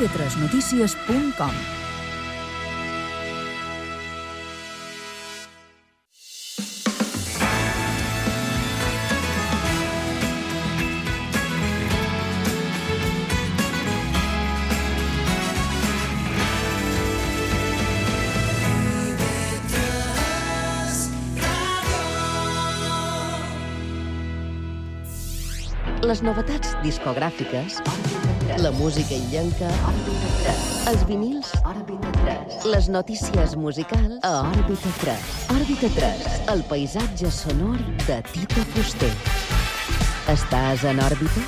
tv3notícies.com. Les novetats discogràfiques, la música illenca, els vinils, les notícies musicals a Òrbita 3. Òrbita 3, el paisatge sonor de Tito Fuster. Estàs en òrbita?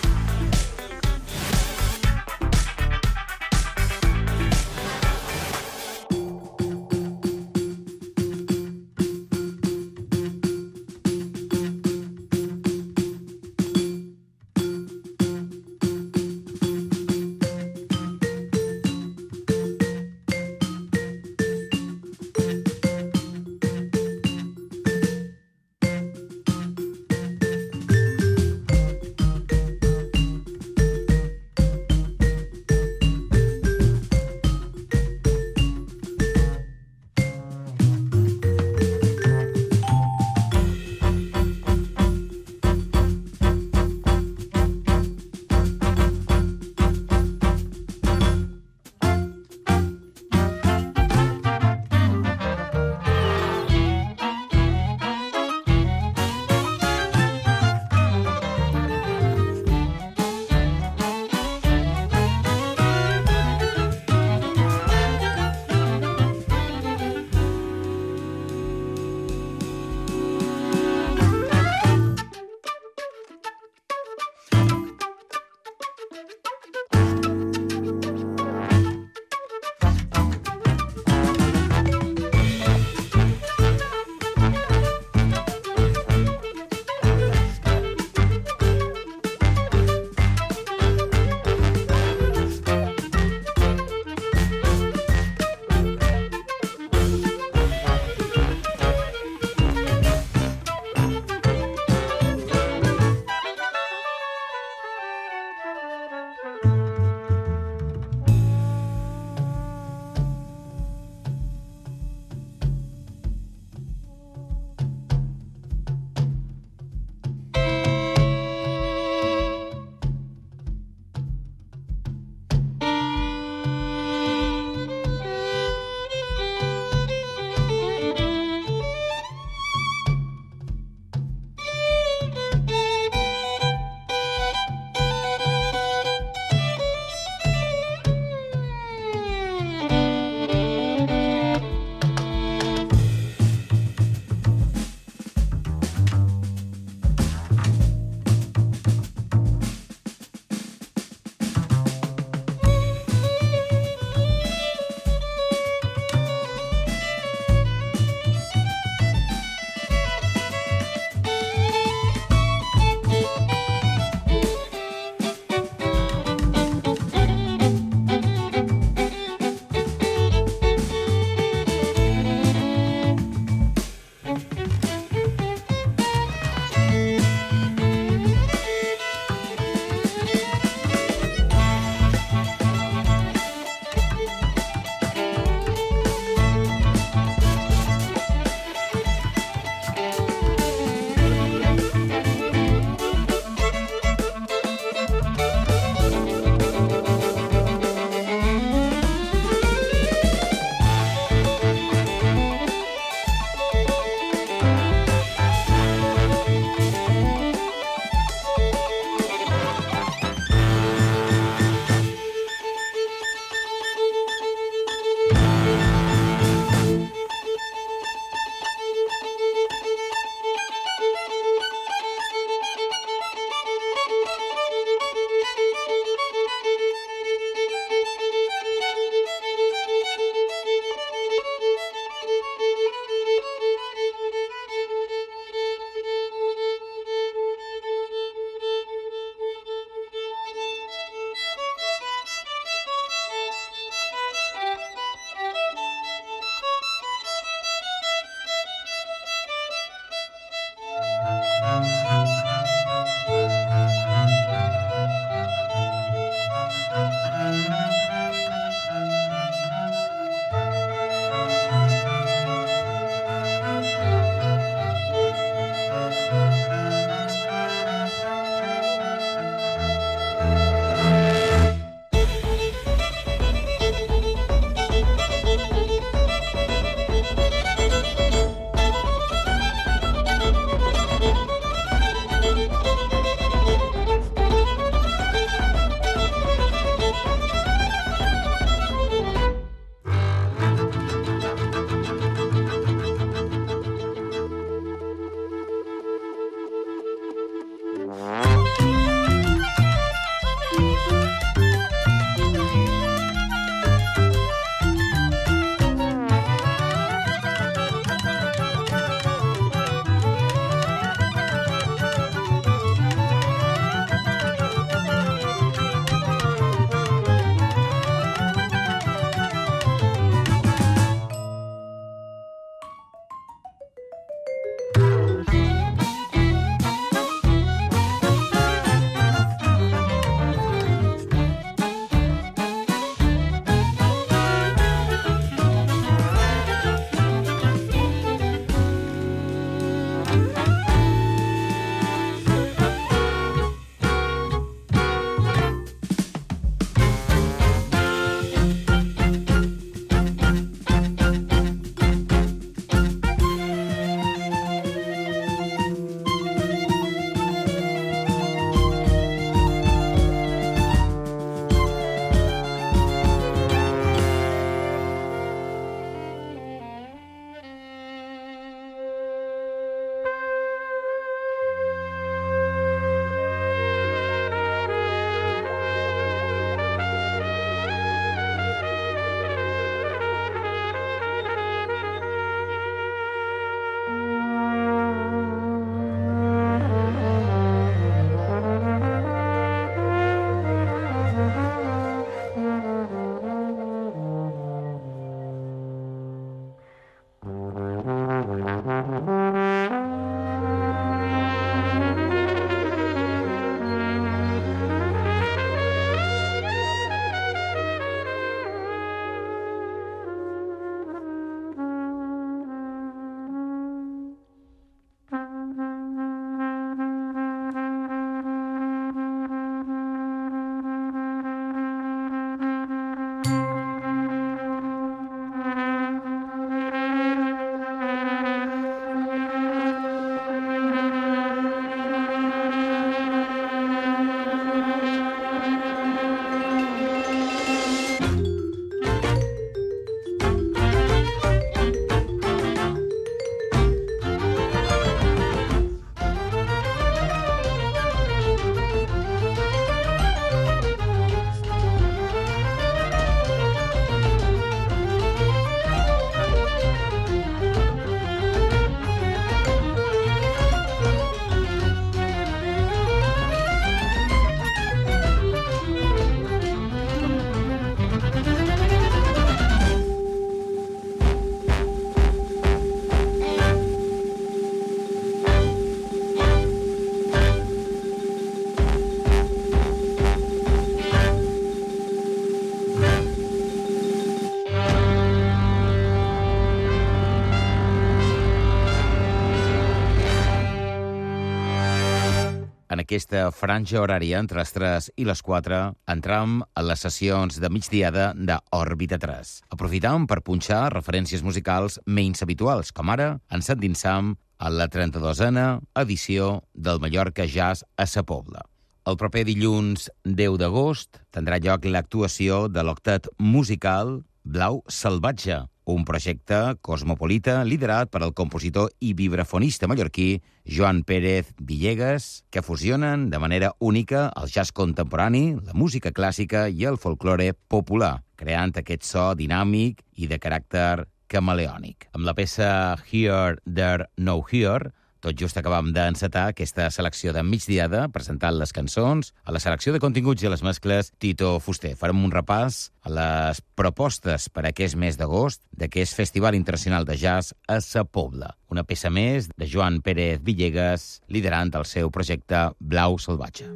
aquesta franja horària entre les 3 i les 4 entram a les sessions de migdiada d'Òrbita 3. Aprofitam per punxar referències musicals menys habituals, com ara ens endinsam a la 32a edició del Mallorca Jazz a Sa Pobla. El proper dilluns 10 d'agost tindrà lloc l'actuació de l'octet musical Blau Salvatge, un projecte cosmopolita liderat per el compositor i vibrafonista mallorquí Joan Pérez Villegas, que fusionen de manera única el jazz contemporani, la música clàssica i el folklore popular, creant aquest so dinàmic i de caràcter camaleònic. Amb la peça Here, There, No Here, tot just acabam d'encetar aquesta selecció de migdiada, presentant les cançons, a la selecció de continguts i a les mescles Tito Fuster. Farem un repàs a les propostes per a aquest mes d'agost d'aquest Festival Internacional de Jazz a Sa Pobla. Una peça més de Joan Pérez Villegas, liderant el seu projecte Blau Salvatge.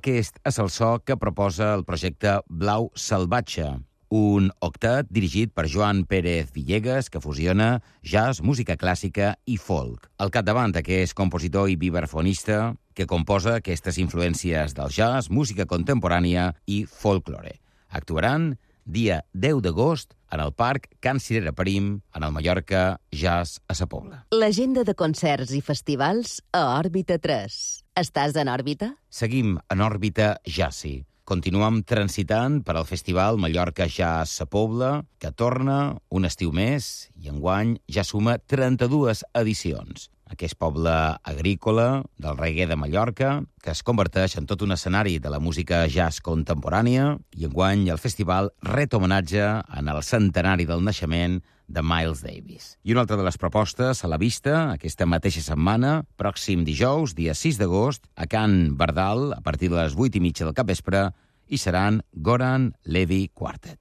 Aquest és el so que proposa el projecte Blau Salvatge, un octet dirigit per Joan Pérez Villegas que fusiona jazz, música clàssica i folk. Al capdavant aquest compositor i vibrafonista que composa aquestes influències del jazz, música contemporània i folklore. Actuaran dia 10 d'agost en el Parc Can Cirera Prim, en el Mallorca Jazz a Sa Pobla. L'agenda de concerts i festivals a Òrbita 3. Estàs en òrbita? Seguim en òrbita jazzy. Continuem transitant per al Festival Mallorca Jazz Sa Pobla, que torna un estiu més i enguany ja suma 32 edicions. Aquest poble agrícola del reggae de Mallorca, que es converteix en tot un escenari de la música jazz contemporània, i enguany el festival ret homenatge en el centenari del naixement de Miles Davis. I una altra de les propostes a la vista, aquesta mateixa setmana, pròxim dijous, dia 6 d'agost, a Can Bardal, a partir de les 8:30 del capvespre, hi seran Goran Levi Quartet.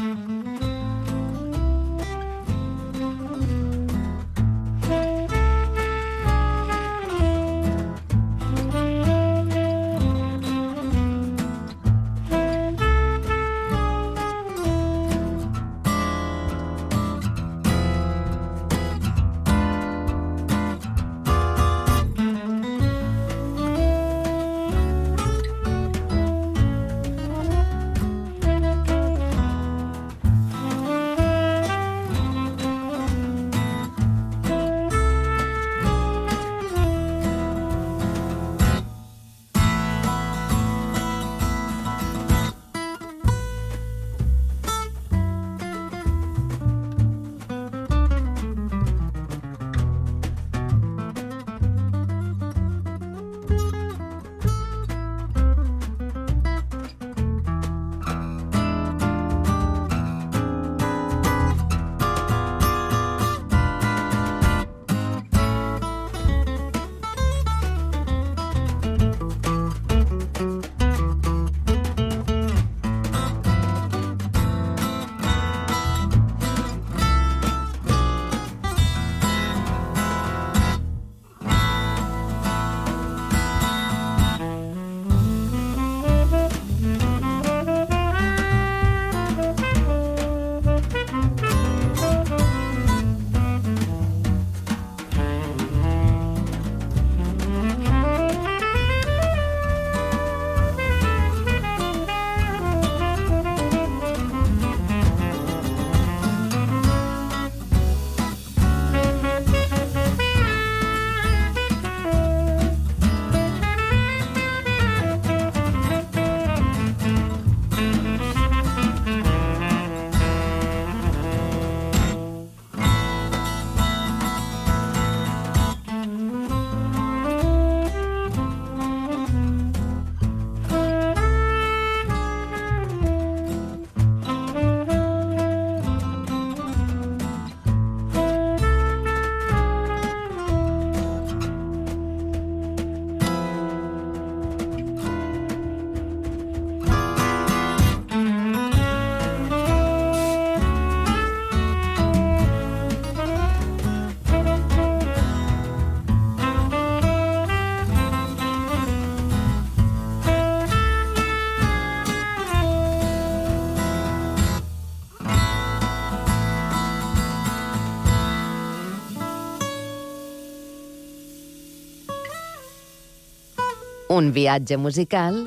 Un viatge musical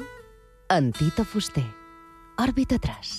en Tito Fuster. Òrbita 3.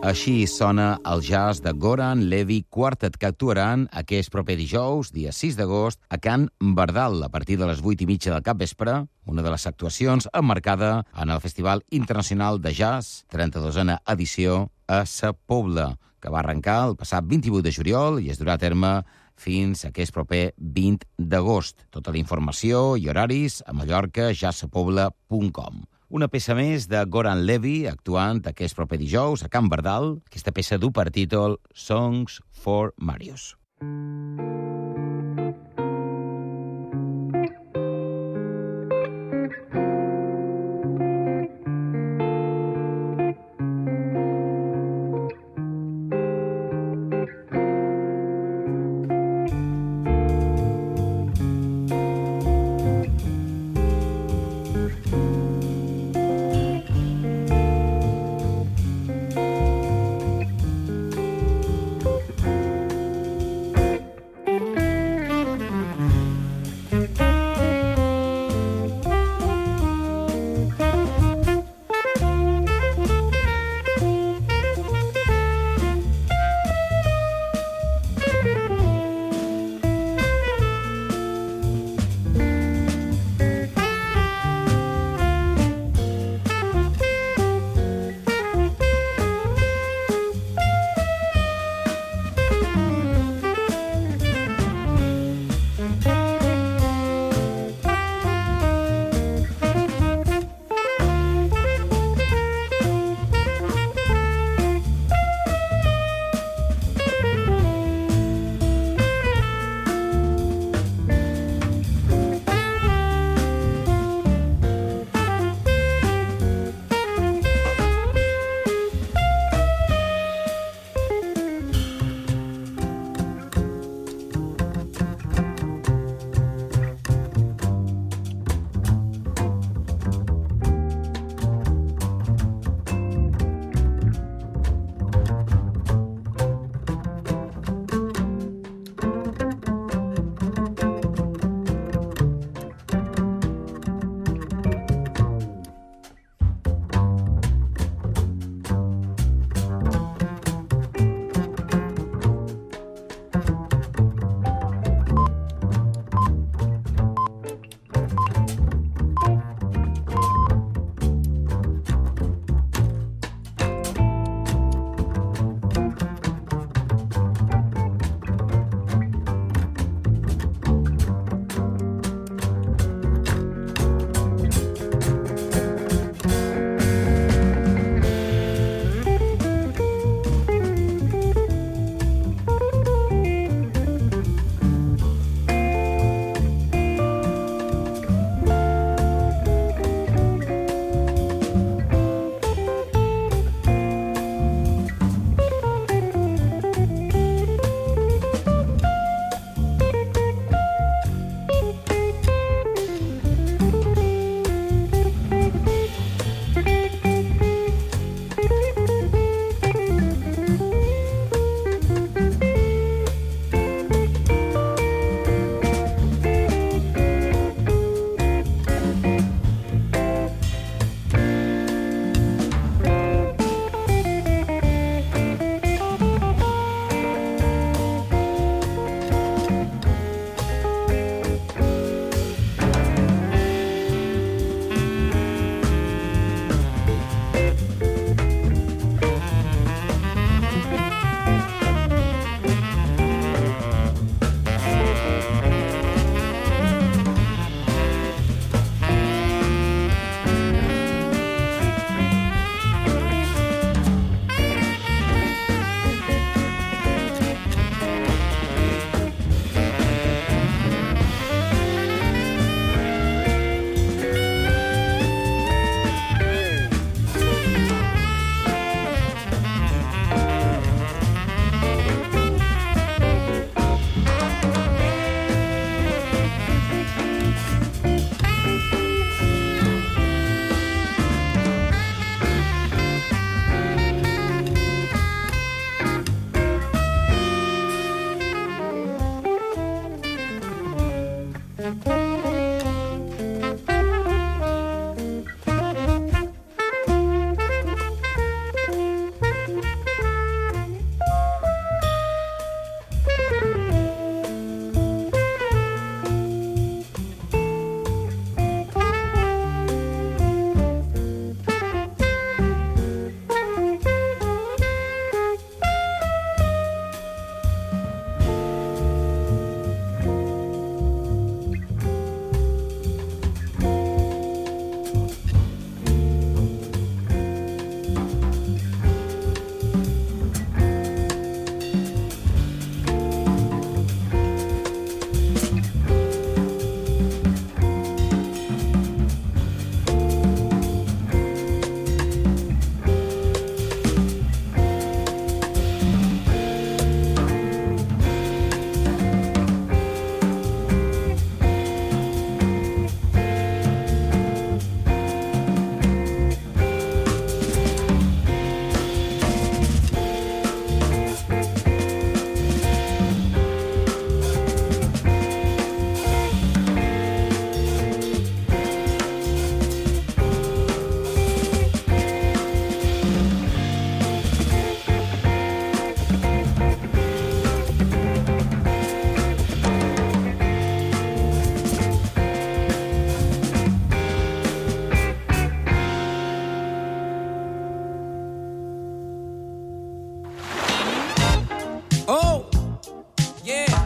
Així sona el jazz de Goran Levy Quartet, que actuaran aquest proper dijous, dia 6 d'agost, a Can Bardal, a partir de les 8:30 del capvespre, una de les actuacions emmarcada en el Festival Internacional de Jazz, 32a edició a Sa Pobla, que va arrencar el passat 28 de juliol i es durà a terme fins a aquest proper 20 d'agost. Tota la informació i horaris a mallorcajazzapobla.com. Una peça més de Goran Levy, actuant aquest proper dijous a Can Bardal. Aquesta peça du per títol Songs for Marius.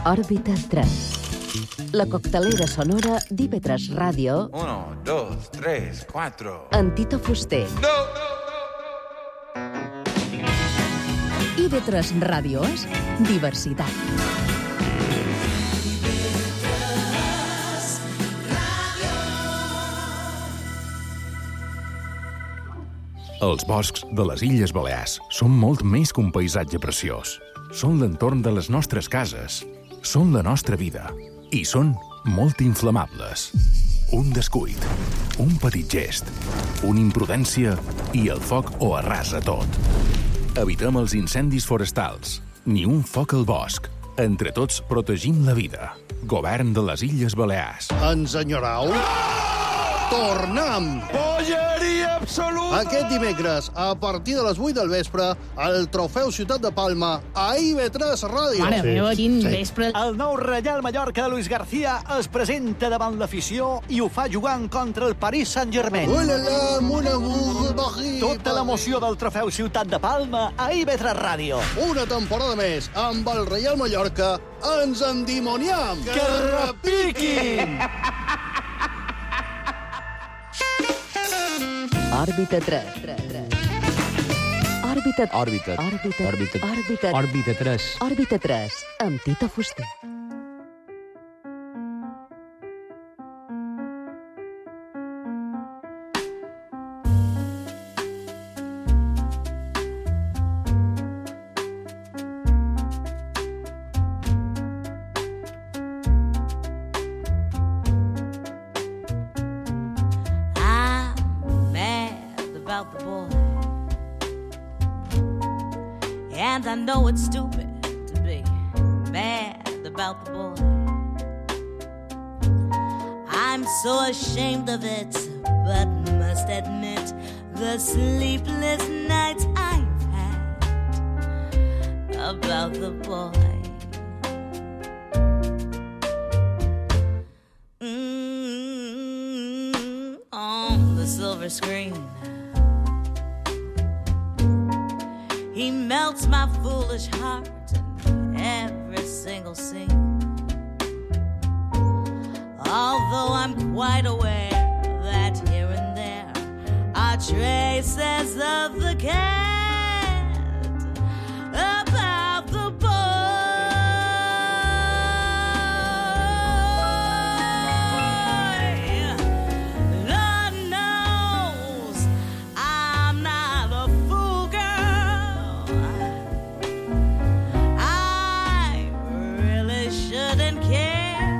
Òrbita 3. La coctelera sonora d'IV3 Ràdio 1, 2, 3, 4. amb Tito Fuster. No! IV3 Ràdio és diversitat. Els boscs de les Illes Balears són molt més que un paisatge preciós. Són l'entorn de les nostres cases, són la nostra vida i són molt inflamables. Un descuit, un petit gest, una imprudència i el foc ho arrasa tot. Evitem els incendis forestals, ni un foc al bosc. Entre tots protegim la vida. Govern de les Illes Balears. Ens enyorau? Tornem! Polleria absoluta! Aquest dimecres, a partir de les 8 del vespre, el Trofeu Ciutat de Palma a IV3 Ràdio. Mare meva, quin vespre. El nou Reial Mallorca de Luis García es presenta davant l'afició i ho fa jugant contra el Paris Saint-Germain. Tota l'emoció del Trofeu Ciutat de Palma a IV3 Ràdio. Una temporada més amb el Reial Mallorca. Ens endimoniam! Que repiquin! Òrbita 3. Òrbita 3. Òrbita 3 amb Tito Fuster. The boy, and I know it's stupid to be mad about the boy. I'm so ashamed of it, but must admit the sleepless nights I've had about the boy. On the silver screen, he melts my foolish heart in every single scene. Although I'm quite aware that here and there are traces of the cat about the boy. Lord knows I'm not a fool, girl. I really shouldn't care.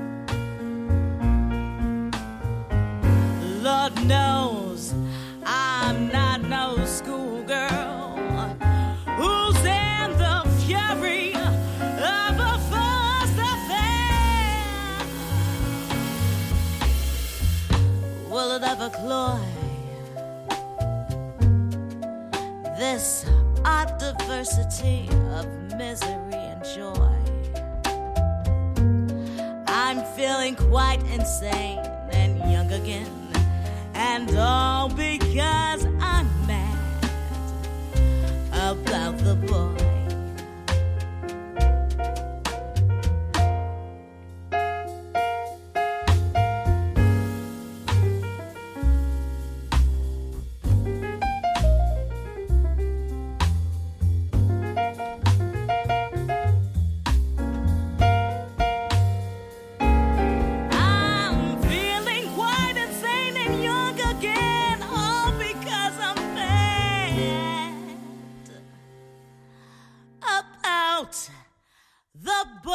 Lord knows I'm not no schoolgirl who's in the fury of a first affair. Will it ever cloy this odd diversity of misery and joy? I'm feeling quite insane and young again, and all because I'm mad about the boy. I'm feeling quite insane and young again, all because I'm mad about the boy.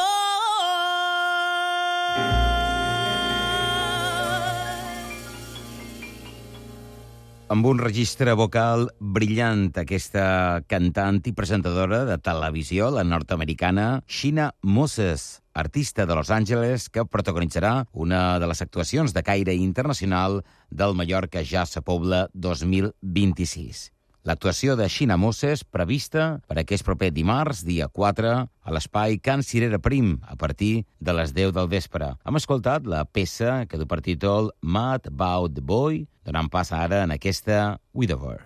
Amb un registre vocal brillant, aquesta cantant i presentadora de televisió, la nord-americana Sheena Moses, artista de Los Angeles, que protagonitzarà una de les actuacions de caire internacional del Mallorca Jazz a Pobla 2026. L'actuació de Sheena Moses prevista per aquest proper dimarts, dia 4, a l'espai Can Cirera Prim, a partir de les 10 del vespre. Hem escoltat la peça que du per títol Mad About the Boy, donant pas ara en aquesta Widower.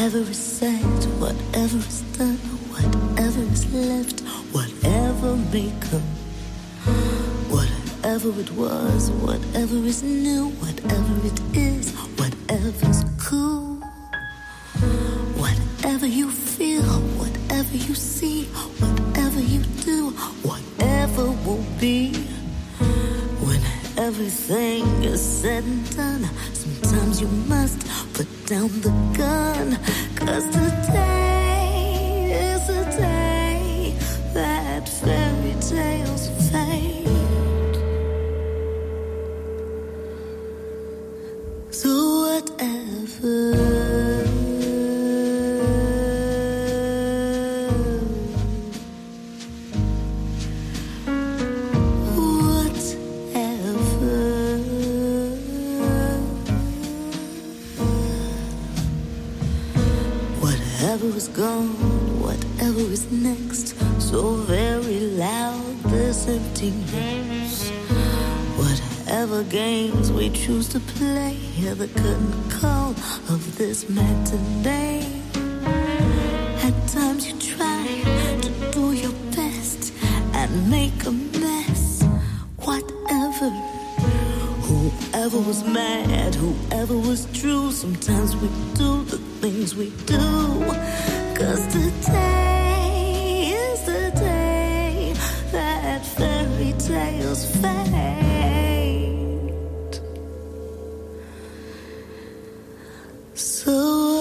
Whatever is said, whatever is done, whatever is left, whatever may come. Whatever it was, whatever is new, whatever it is, whatever's cool. Whatever you feel, whatever you see, whatever you do, whatever will be. When everything is said and done, sometimes you must put down the gun. 'Cause today is the day that fairy tales fade. So whatever is gone, whatever is next, so very loud this emptiness. Whatever games we choose to play, hear the curtain call of this matinee. At times you try to do your best and make a mess. Whatever, whoever was mad, whoever was true, sometimes we do the things we do. 'Cause today is the day that fairy tales fade. So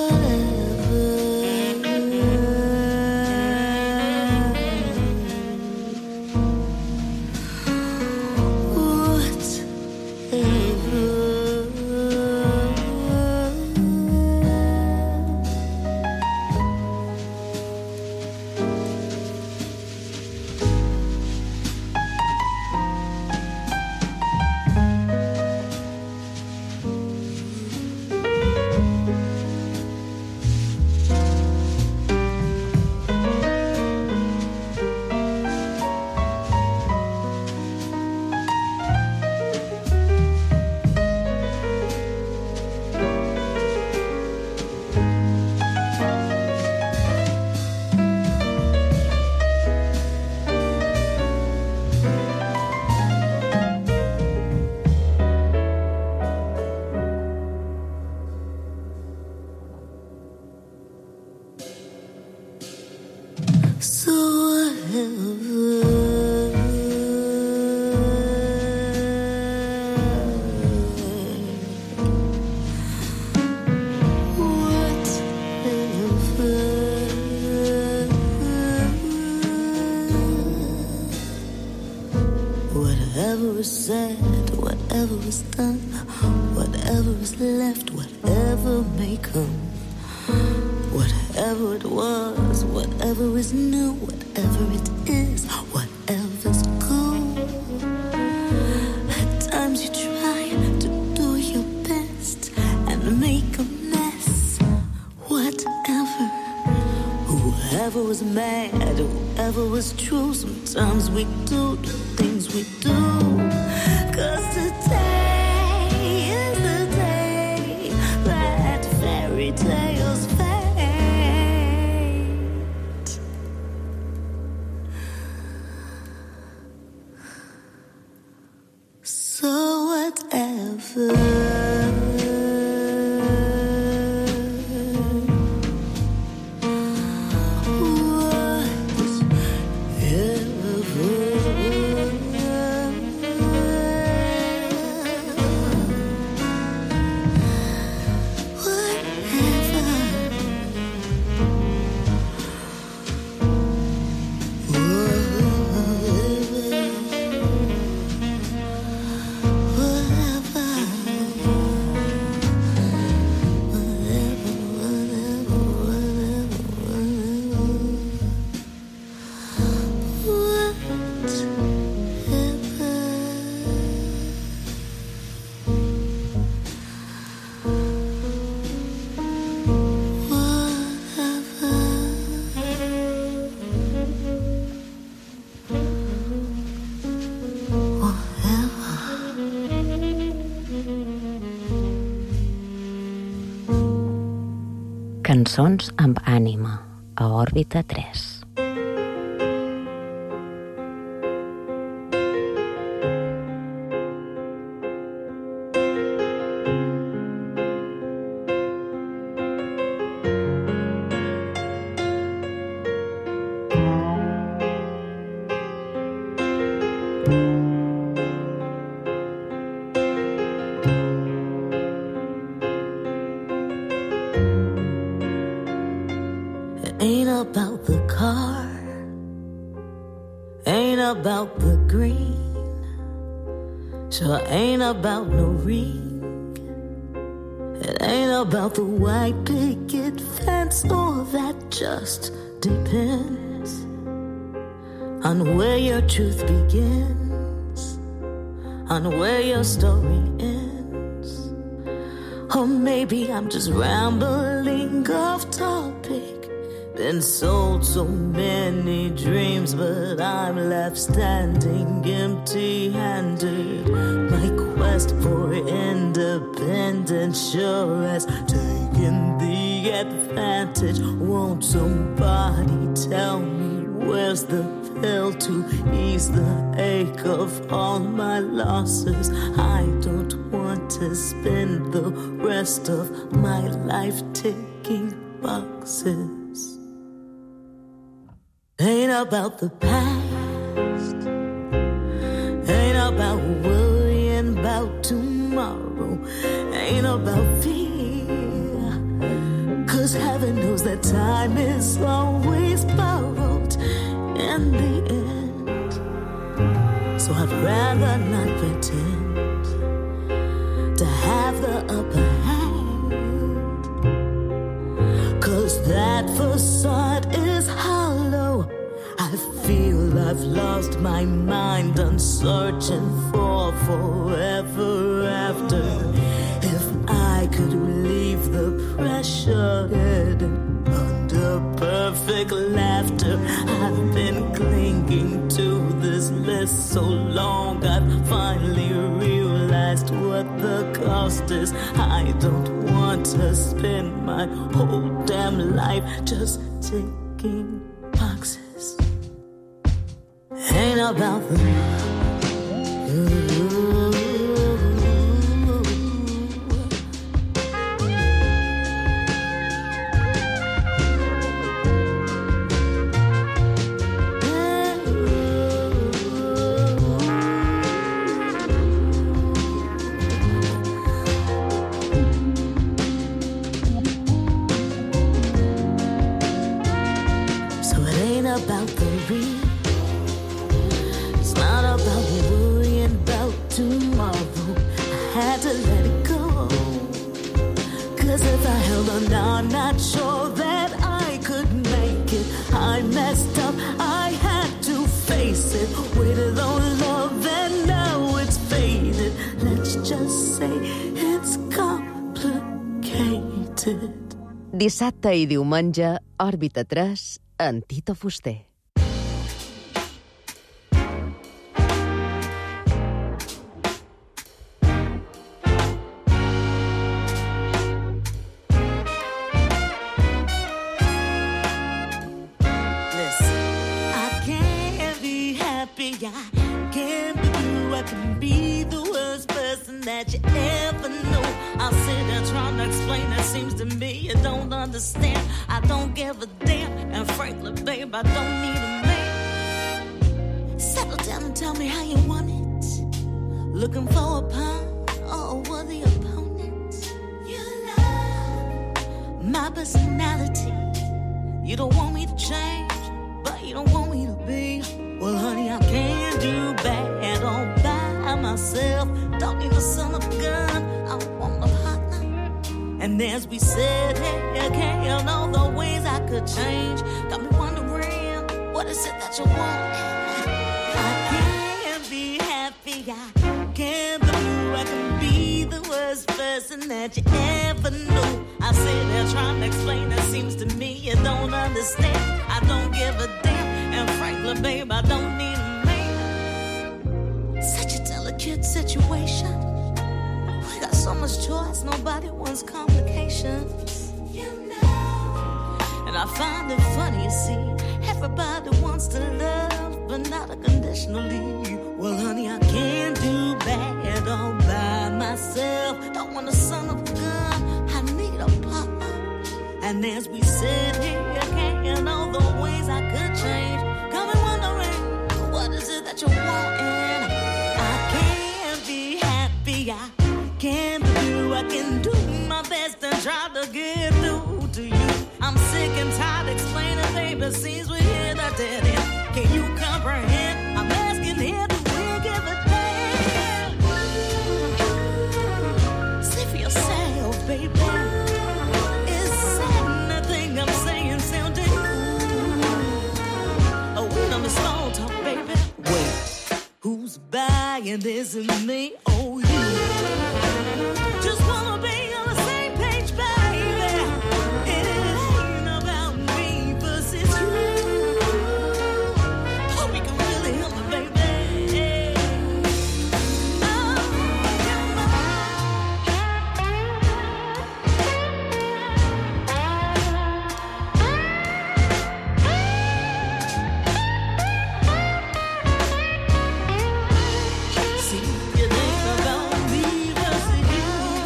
whatever is said, whatever is done, whatever is left, whatever may come. Whatever it was, whatever is new, whatever it is, whatever's cool. At times you try to do your best and make a mess. Whatever, whoever was mad, whoever was true, sometimes we do the things we do. 'Cause today is the day that fairy tales fade. So whatever. Whatever Cançons amb ànima, a Òrbita 3. Ain't about the car, ain't about the green, sure ain't about no ring. It ain't about the white picket fence, or that just depends on where your truth begins, on where your story ends. Or maybe I'm just rambling off topic. Been sold so many dreams, but I'm left standing empty-handed. My quest for independence sure has taken the advantage. Won't somebody tell me where's the pill to ease the ache of all my losses? I don't want to spend the rest of my life ticking boxes. Ain't about the past, ain't about worrying about tomorrow, ain't about fear, 'cause heaven knows that time is always borrowed in the end. So I'd rather not pretend to have the upper hand, 'cause that facade is hollow. I feel I've lost my mind, I'm searching for forever after. If I could relieve the pressure hidden under perfect laughter. I've been clinging to this list so long, I've finally realized what the cost is. I don't want to spend my whole damn life just ticking boxes. Ain't about the so it ain't about the real. It's not about worrying about tomorrow. I had to let it go, 'cause if I held on now, I'm not sure that I could make it. I messed up, I had to face it. Waited on love and now it's faded. Let's just say it's complicated. Dissabte i diumenge, Òrbita 3, amb Tito Fuster. That you ever knew. I'll sit there trying to explain. It seems to me you don't understand. I don't give a damn, and frankly, babe, I don't need a man. Settle down and tell me how you want it. Looking for a pound or a worthy opponent. You love my personality. You don't want me to change, but you don't want me to be. Well, honey, I can't do bad all by myself. Don't need a son of a gun, I want a partner. And as we said, hey, can't all the ways I could change. Got me wondering, what is it that you want? I can't be happy, I can't believe I can be the worst person that you ever knew. I sit there trying to explain, it seems to me you don't understand. I don't give a damn, and frankly, babe, I don't need a man. Such a delicate situation. We got so much choice, nobody wants complications. You know I find it funny, you see. Everybody wants to love, but not unconditionally. Well, honey, I can't do bad all by myself. Don't want a son of a gun, I need a partner. And as we sit here, can't all the ways I could change. Got me wondering, what is it that you want? And I can't be happy, I can't do. I can do my best and try to get through to you. I'm sick and tired explaining, baby, seems we're here to dead end. Can you comprehend? I'm asking here, do we give a damn? See for yourself, baby. Is anything I'm saying sounding oh, we done the small talk, baby. Wait, who's buying this and me? Oh, you. Just wanna be on the same page, baby. It ain't about me versus you. Hope you can really help me, baby. Oh, come on. See, you think about me versus you.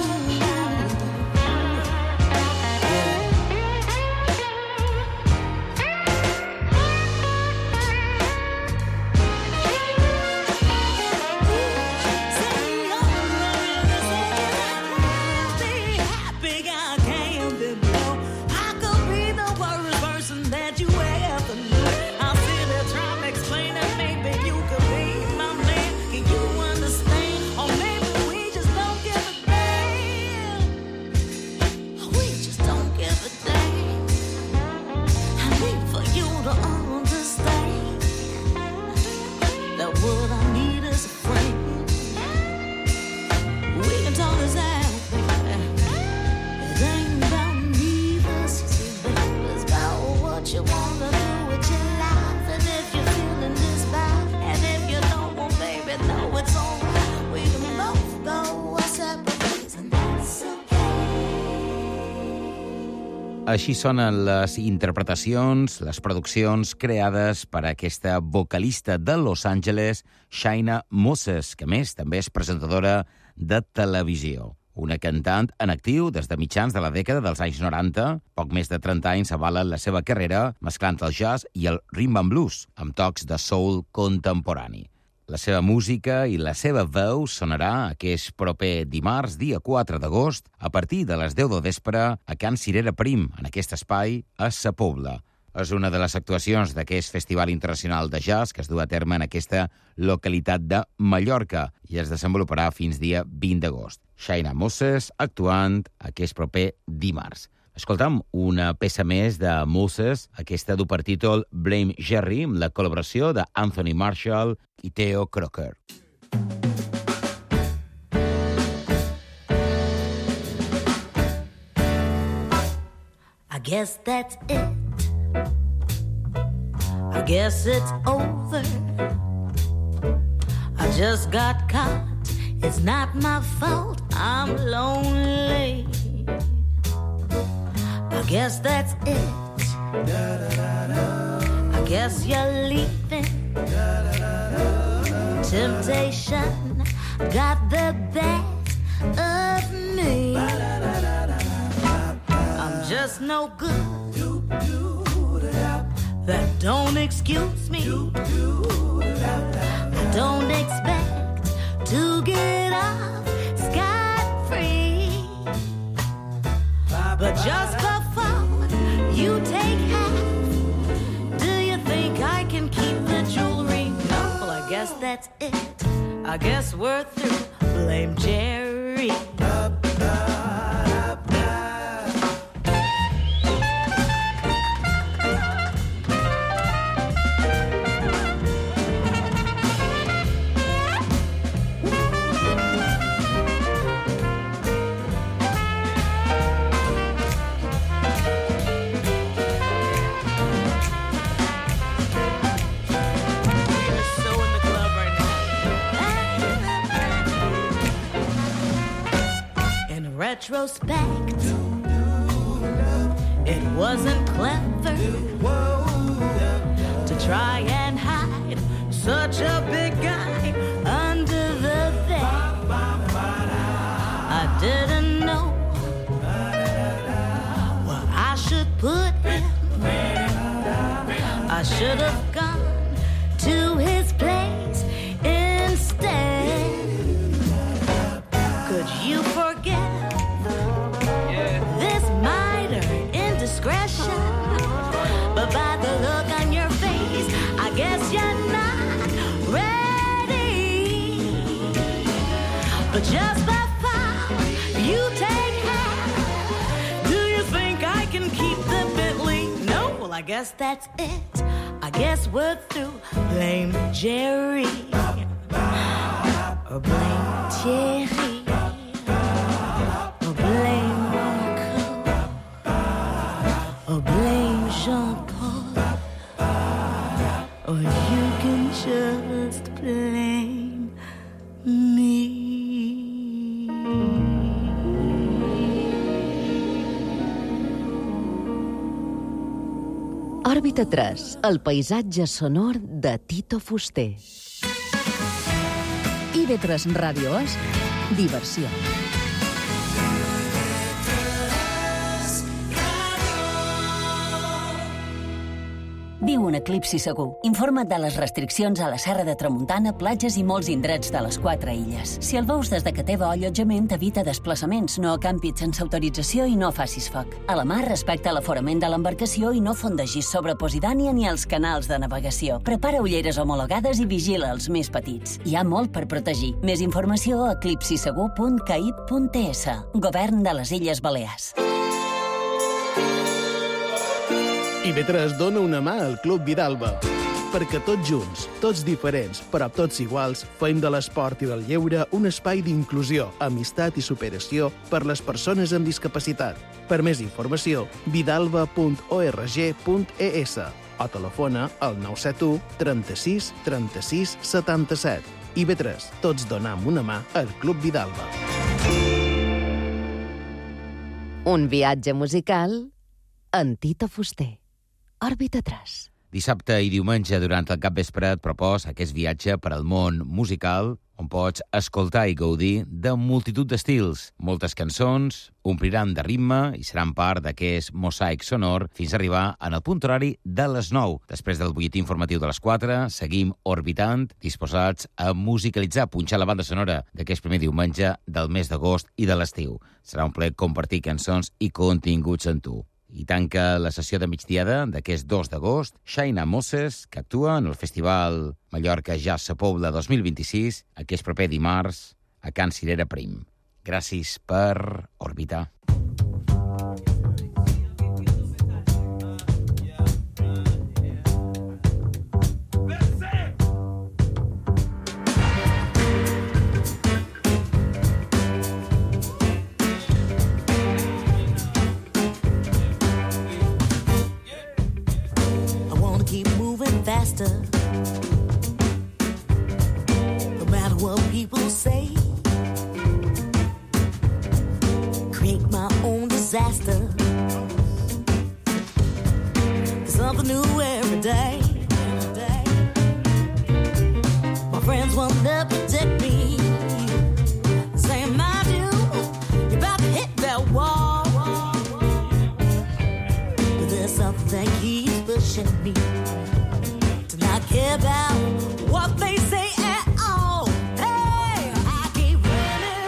What I need is a friend. We can talk this out, baby. It ain't about me versus you, baby. It's about what you wanna do with your life. And if you're feeling this bad, and if you don't want, baby, know it's alright. We can both go our separate ways, and that's okay. Així sonen les interpretacions, les produccions creades per aquesta vocalista de Los Angeles, Shaina Moses, que a més també és presentadora de televisió. Una cantant en actiu des de mitjans de la dècada dels anys 90. Poc més de 30 anys avalen la seva carrera mesclant el jazz i el rhythm and blues amb tocs de soul contemporani. La seva música i la seva veu sonarà aquest proper dimarts, dia 4 d'agost, a partir de les 10 del vespre a Can Cirera Prim, en aquest espai a Sa Pobla. És una de les actuacions d'aquest Festival Internacional de Jazz que es du a terme en aquesta localitat de Mallorca i es desenvoluparà fins dia 20 d'agost. Shaina Moses actuant aquest proper dimarts. Escoltam una peça més de Moses, aquesta du per títol Blame Jerry, amb la col·laboració d'Anthony Marshall i Theo Crocker. I guess that's it. I guess it's over. I just got caught. It's not my fault. I'm lonely. I guess that's it. I guess you're leaving. Temptation got the best of me. I'm just no good. That don't excuse me. I don't expect to get off scot-free. But just before you take half, do you think I can keep the jewelry? No, well, I guess that's it. I guess we're through. Blame Jerry. Retrospect, It wasn't clever to try and hide such a big guy under the bed. I didn't know where I should put him. I should have gone to his place instead. Could you forget this minor indiscretion? But by the look on your face, I guess you're not ready. But just before you take half, do you think I can keep the Bentley? No, well, I guess that's it. I guess we're through. Blame Jerry or blame Thierry or blame Marco or blame Jean-Paul, or you can just blame me. Òrbita 3, el paisatge sonor de Tito Fuster. IB3 Ràdio és diversió. Viu un eclipsi segur. Informa't de les restriccions a la Serra de Tramuntana, platges i molts indrets de les 4 illes. Si el veus des de que teva allotjament, evita desplaçaments, no acampis sense autorització i no facis foc. A la mar, respecta l'aforament de l'embarcació i no fondegis sobre Posidània ni els canals de navegació. Prepara ulleres homologades i vigila els més petits. Hi ha molt per protegir. Més informació a eclipsisegur.caip.ts. Govern de les Illes Balears. IB3 dona una mà al Club Vidalba, perquè tots junts, tots diferents, però tots iguals, fem de l'esport i del lleure un espai d'inclusió, amistat i superació per les persones amb discapacitat. Per més informació, vidalba.org.es o telefona al 971 36 36 77. IB3, tots donam una mà al Club Vidalba. Un viatge musical en Tito Fuster. Òrbita 3. Dissabte i diumenge durant el capvespre et propos aquest viatge per al món musical on pots escoltar i gaudir de multitud d'estils. Moltes cançons ompliran de ritme i seran part d'aquest mosaic sonor fins a arribar en el punt horari de les 9. Després del butlletí informatiu de les 4, seguim orbitant, disposats a musicalitzar, punxar la banda sonora d'aquest primer diumenge del mes d'agost i de l'estiu. Serà un plaer compartir cançons i continguts amb tu. I tanca la sessió de migdiada d'aquest 2 d'agost, Shaina Moses, que actua en el Festival Mallorca Jazz a Pobla 2026, aquest proper dimarts, a Can Cirera Prim. Gràcies per orbitar. Faster, no matter what people say. Create my own disaster. There's something new every day. My friends want to protect me, saying, "My dude, you're about to hit that wall." But there's something that keeps pushing me. I care about what they say at all. Hey, I keep running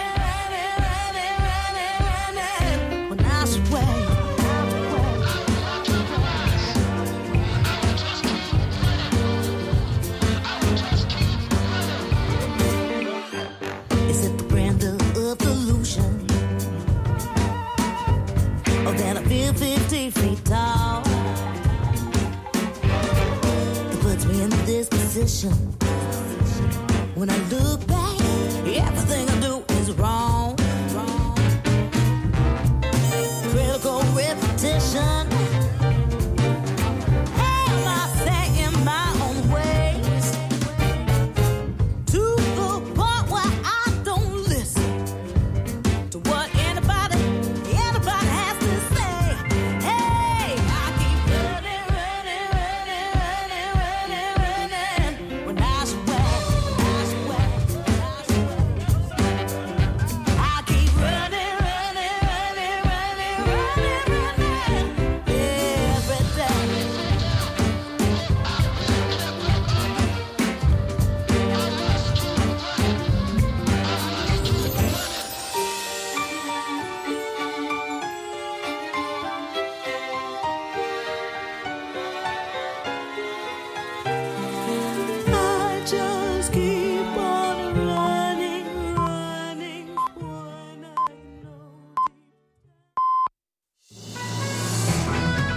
when I swear. Is it the grandeur of delusion, or that I feel 50 feet tall? Me in this position. When I look back, everything I do is wrong.